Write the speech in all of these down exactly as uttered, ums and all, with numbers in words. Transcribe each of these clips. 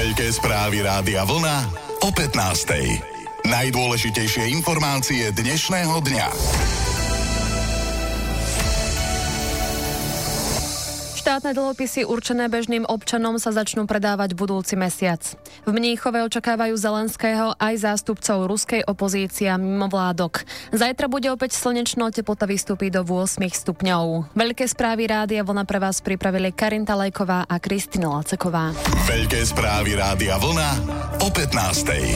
Veľké správy Rádia Vlna o pätnástej. Najdôležitejšie informácie dnešného dňa. Štátne dlhopisy určené bežným občanom sa začnú predávať budúci mesiac. V Mníchove očakávajú Zelenského aj zástupcov ruskej opozície a mimovládok. Zajtra bude opäť slnečno, teplota vystúpi do osem stupňov. Veľké správy Rádia Vlna pre vás pripravili Karinta Lajková a Kristina Laceková. Veľké správy Rádia Vlna o pätnástej.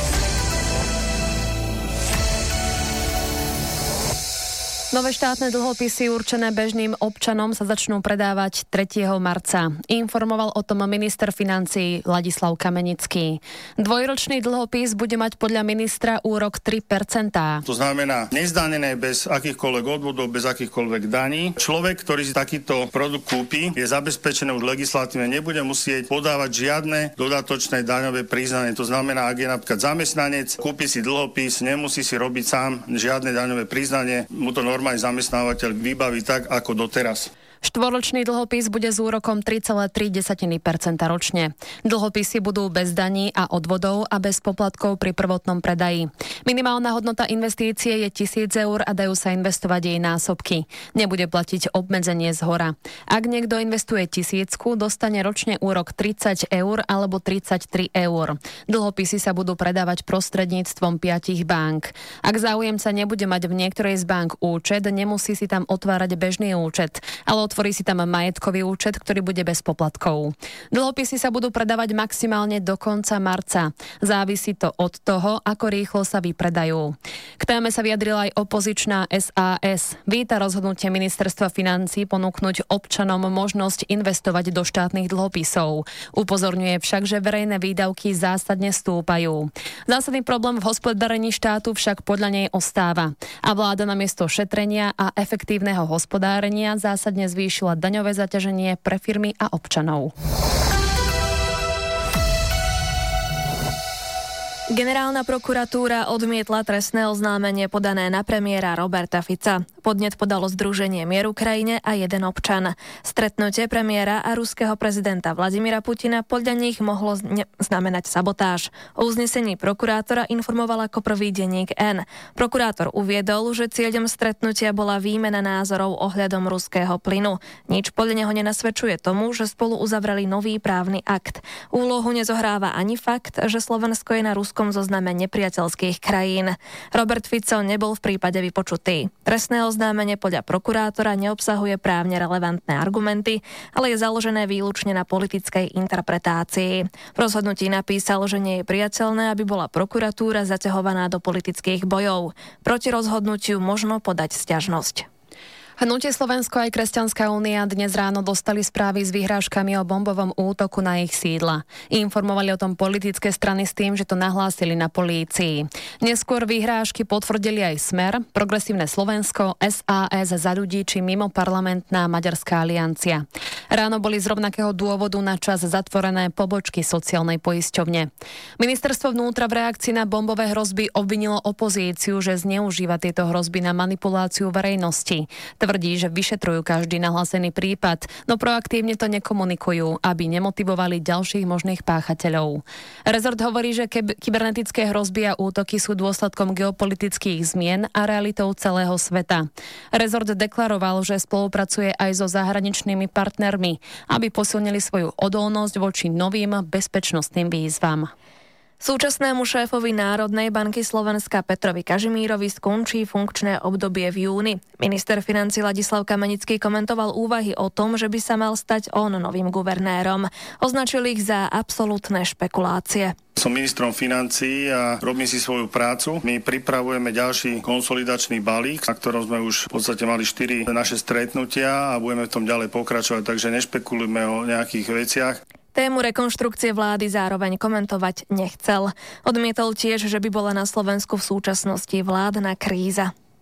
Nové štátne dlhopisy určené bežným občanom sa začnú predávať tretieho marca. Informoval o tom minister financií Ladislav Kamenický. Dvojročný dlhopis bude mať podľa ministra úrok tri percentá. To znamená nezdanené bez akýchkoľvek odvodov, bez akýchkoľvek daní. Človek, ktorý si takýto produkt kúpi, je zabezpečený už legislatívne, nebude musieť podávať žiadne dodatočné daňové priznanie. To znamená, ak je napríklad zamestnanec, kúpi si dlhopis, nemusí si robiť sám žiadne daňové priznanie, mu to normálne zamestnávateľ vybaví tak, ako doteraz. Štvoročný dlhopis bude s úrokom tri celé tri percenta ročne. Dlhopisy budú bez daní a odvodov a bez poplatkov pri prvotnom predaji. Minimálna hodnota investície je tisíc eur a dajú sa investovať jej násobky. Nebude platiť obmedzenie zhora. Ak niekto investuje tisícku, dostane ročne úrok tridsať eur alebo tridsaťtri eur. Dlhopisy sa budú predávať prostredníctvom piatich bank. Ak záujemca nebude mať v niektorej z bank účet, nemusí si tam otvárať bežný účet, ale otvorí si tam majetkový účet, ktorý bude bez poplatkov. Dlhopisy sa budú predávať maximálne do konca marca. Závisí to od toho, ako rýchlo sa vypredajú. K téme sa vyjadrila aj opozičná es a es. Víta rozhodnutie ministerstva financií ponúknuť občanom možnosť investovať do štátnych dlhopisov. Upozorňuje však, že verejné výdavky zásadne stúpajú. Zásadný problém v hospodárení štátu však podľa nej ostáva. A vláda namiesto šetrenia a efektívneho hospodárenia zásadne zvýšila daňové zaťaženie pre firmy a občanov. Generálna prokuratúra odmietla trestné oznámenie podané na premiéra Roberta Fica. Podnet podalo Združenie Mier Ukrajine a jeden občan. Stretnutie premiéra a ruského prezidenta Vladimíra Putina podľa nich mohlo zne- znamenať sabotáž. O uznesení prokurátora informoval ako prvý denník N. Prokurátor uviedol, že cieľom stretnutia bola výmena názorov ohľadom ruského plynu. Nič podľa neho nenasvedčuje tomu, že spolu uzavreli nový právny akt. Úlohu nezohráva ani fakt, že Slovensko je na ruskom zozname nepriateľských krajín. Robert Fico nebol v prípade vypočutý. Trestné oznámenie podľa prokurátora neobsahuje právne relevantné argumenty, ale je založené výlučne na politickej interpretácii. V rozhodnutí napísal, že nie je priateľné, aby bola prokuratúra zaťahovaná do politických bojov. Proti rozhodnutiu možno podať sťažnosť. Hnutie Slovensko aj Kresťanská únia dnes ráno dostali správy s vyhrážkami o bombovom útoku na ich sídla. Informovali o tom politické strany s tým, že to nahlásili na polícii. Neskôr vyhrážky potvrdili aj Smer, Progresívne Slovensko, es a es Za ľudí či mimoparlamentná Maďarská aliancia. Ráno boli z rovnakého dôvodu na čas zatvorené pobočky sociálnej poisťovne. Ministerstvo vnútra v reakcii na bombové hrozby obvinilo opozíciu, že zneužíva tieto hrozby na manipuláciu verejnosti. Tvrdí, že vyšetrujú každý nahlásený prípad, no proaktívne to nekomunikujú, aby nemotivovali ďalších možných páchateľov. Rezort hovorí, že keb- kybernetické hrozby a útoky sú dôsledkom geopolitických zmien a realitou celého sveta. Rezort deklaroval, že spolupracuje aj so zahraničnými partnermi, aby posilnili svoju odolnosť voči novým bezpečnostným výzvam. Súčasnému šéfovi Národnej banky Slovenska Petrovi Kažimírovi skončí funkčné obdobie v júni. Minister financií Ladislav Kamenický komentoval úvahy o tom, že by sa mal stať on novým guvernérom. Označil ich za absolútne špekulácie. Som ministrom financií a robím si svoju prácu. My pripravujeme ďalší konsolidačný balík, na ktorom sme už v podstate mali štyri naše stretnutia a budeme v tom ďalej pokračovať, takže nešpekulujme o nejakých veciach. Tému rekonštrukcie vlády zároveň komentovať nechcel. Odmietol tiež, že by bola na Slovensku v súčasnosti vládna kríza.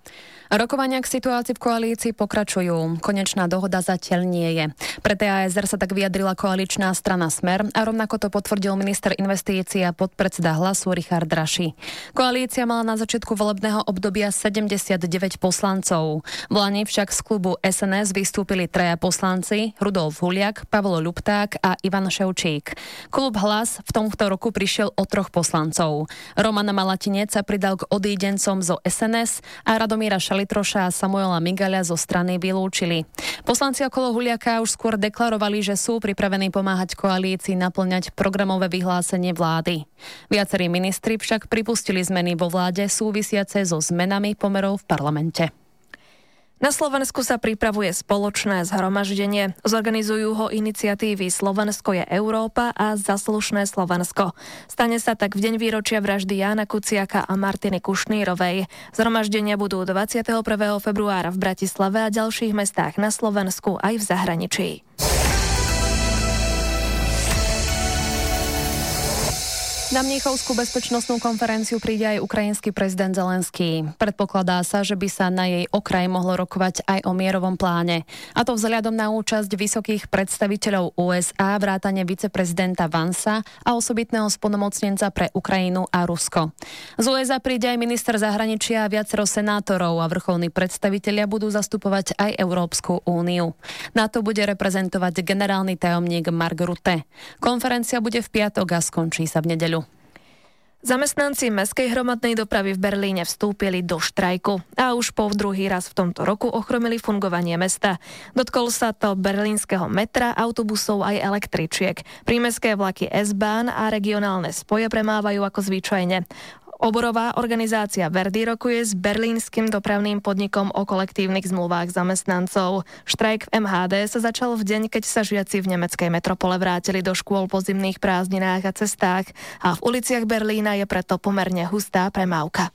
Rokovania k situácii v koalícii pokračujú. Konečná dohoda zatiaľ nie je. Pre té a es er sa tak vyjadrila koaličná strana Smer a rovnako to potvrdil minister investícií a podpredseda Hlasu Richard Raši. Koalícia mala na začiatku volebného obdobia sedemdesiatdeväť poslancov. V lani však z klubu es en es vystúpili traja poslanci, Rudolf Huliak, Pavol Ľupták a Ivan Ševčík. Klub Hlas v tomto roku prišiel o troch poslancov. Roman Malatinec sa pridal k odídencom zo es en es a Radomíra Šalitroša a Samuela Migaľa zo strany vylúčili. Poslanci okolo Huliaka už skôr deklarovali, že sú pripravení pomáhať koalícii naplňať programové vyhlásenie vlády. Viacerí ministri však pripustili zmeny vo vláde súvisiace so zmenami pomerov v parlamente. Na Slovensku sa pripravuje spoločné zhromaždenie. Zorganizujú ho iniciatívy Slovensko je Európa a Zaslušné Slovensko. Stane sa tak v deň výročia vraždy Jána Kuciaka a Martiny Kušnírovej. Zhromaždenia budú dvadsiateho prvého februára v Bratislave a ďalších mestách na Slovensku aj v zahraničí. Na Mníchovskú bezpečnostnú konferenciu príde aj ukrajinský prezident Zelenský. Predpokladá sa, že by sa na jej okraj mohlo rokovať aj o mierovom pláne. A to vzhľadom na účasť vysokých predstaviteľov ú es á, vrátane viceprezidenta Vansa a osobitného splnomocnenca pre Ukrajinu a Rusko. Z ú es á príde aj minister zahraničia a viacero senátorov a vrcholní predstavitelia budú zastupovať aj Európsku úniu. Na to bude reprezentovať generálny tajomník Mark Rutte. Konferencia bude v piatok a skončí sa v nedeľu. Zamestnanci mestskej hromadnej dopravy v Berlíne vstúpili do štrajku a už po druhý raz v tomto roku ochromili fungovanie mesta. Dotkol sa to berlínskeho metra, autobusov aj električiek. Prímestské vlaky S-Bahn a regionálne spoje premávajú ako zvyčajne. Oborová organizácia Verdi rokuje s berlínskym dopravným podnikom o kolektívnych zmluvách zamestnancov. Štrajk v em há dé sa začal v deň, keď sa žiaci v nemeckej metropole vrátili do škôl po zimných prázdninách a cestách a v uliciach Berlína je preto pomerne hustá premávka.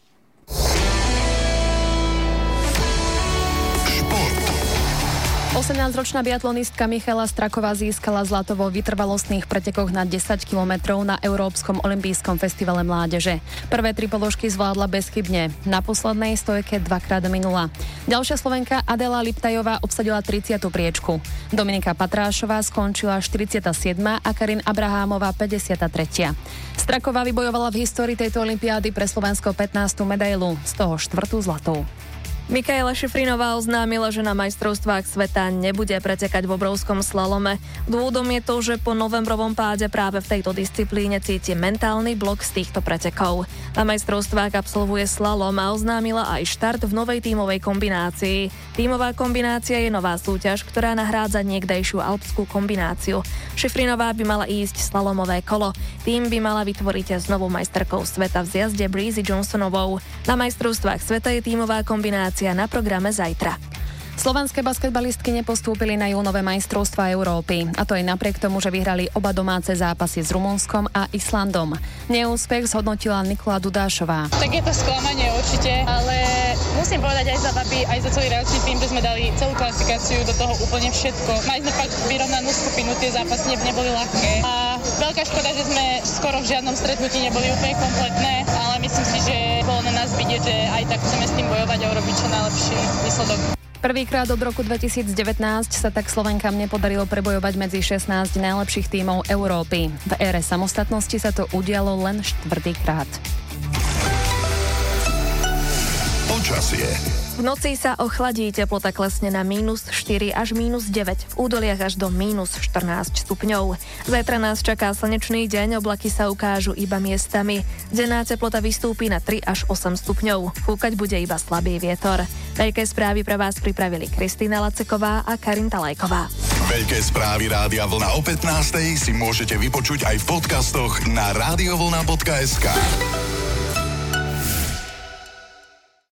osemnásťročná biatlonistka Michaela Straková získala zlato vo vytrvalostných pretekoch na desať kilometrov na Európskom olympijskom festivale mládeže. Prvé tri položky zvládla bezchybne. Na poslednej stojke dvakrát minula. Ďalšia Slovenka Adela Liptajová obsadila tridsiatu priečku. Dominika Patrášová skončila štyridsiata siedma a Karin Abrahámová päťdesiata tretia. Straková vybojovala v histórii tejto olympiády pre Slovensko pätnástu medailu, z toho štvrtú zlatou. Michaela Šifrinová oznámila, že na majstrovstvách sveta nebude pretekať v obrovskom slalome. Dôvodom je to, že po novembrovom páde práve v tejto disciplíne cíti mentálny blok z týchto pretekov. Na majstrovstvách absolvuje slalom a oznámila aj štart v novej tímovej kombinácii. Tímová kombinácia je nová súťaž, ktorá nahrádza niekdejšiu alpskú kombináciu. Šifrinová by mala ísť slalomové kolo. Tým by mala vytvoriť znovu majsterkou sveta v zjazde Breezy Johnsonovou. Na majstrovstvách sveta je tímová kombinácia na programe zajtra. Slovenské basketbalistky nepostúpili na júnové majstrovstvá Európy. A to aj napriek tomu, že vyhrali oba domáce zápasy s Rumunskom a Islandom. Neúspech zhodnotila Nikola Dudášová. Tak je to sklamanie určite, ale musím povedať aj za baby, aj za celý reakčný tým, že sme dali celú klasifikáciu do toho úplne všetko. Mali sme fakt vyrovnanú skupinu, tie zápasy neboli ľahké. A veľká škoda, že sme skoro v žiadnom stretnutí neboli úplne kompletné, ale myslím si, že bolo na nás vidieť, že aj tak chceme s tým bojovať a urobiť čo najlepší výsledok. Prvýkrát od roku dvetisícdevätnásť sa tak Slovenkám nepodarilo prebojovať medzi šestnásť najlepších tímov Európy. V ére samostatnosti sa to udialo len štvrtýkrát. Počasie. V noci sa ochladí, teplota klesne na mínus štyri až mínus deväť, v údoliach až do mínus štrnásť stupňov. Zajtra nás čaká slnečný deň, oblaky sa ukážu iba miestami. Denná teplota vystúpi na tri až osem stupňov. Fúkať bude iba slabý vietor. Veľké správy pre vás pripravili Kristýna Laceková a Karin Talajková. Veľké správy Rádia Vlna o pätnástej si môžete vypočuť aj v podcastoch na radiovlna bodka es ká.